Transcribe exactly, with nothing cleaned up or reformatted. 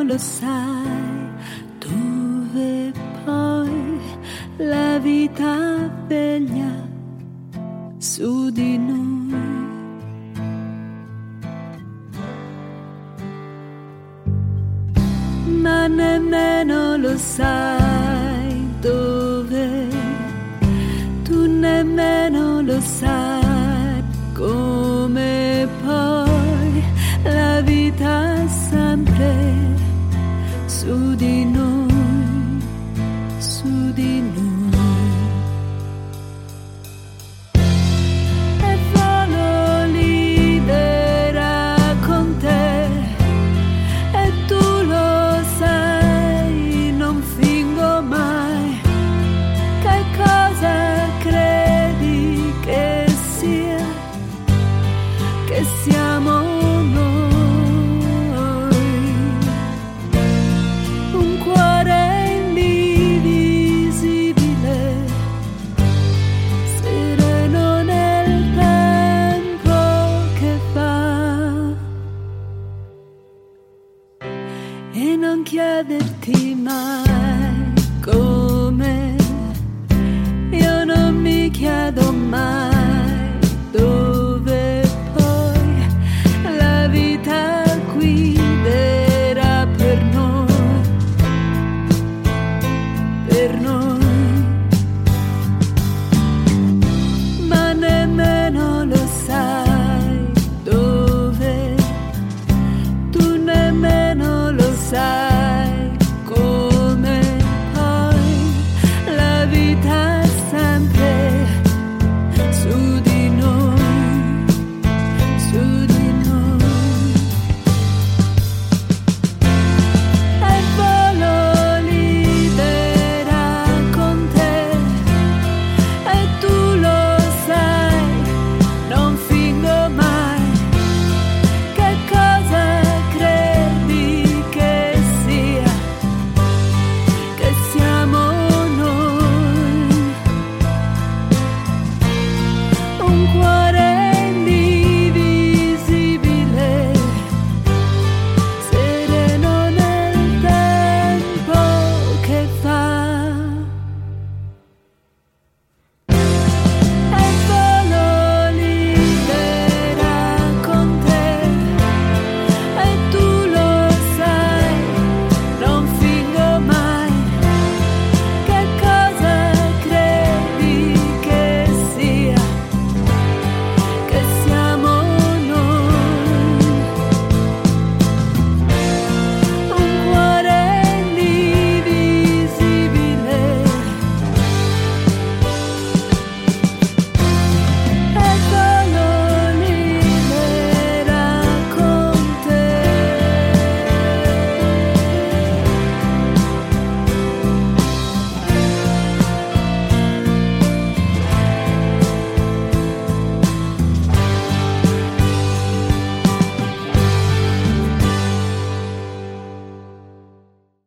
lo sai, dove poi la vita veglia su di noi. Ma nemmeno lo sai dove, tu nemmeno lo sai come poi la vita è sempre su di noi, su di noi. E volo libera con te, e tu lo sai, non fingo mai. Che cosa credi che sia, che siamo e non chiederti mai come, io non mi chiedo mai.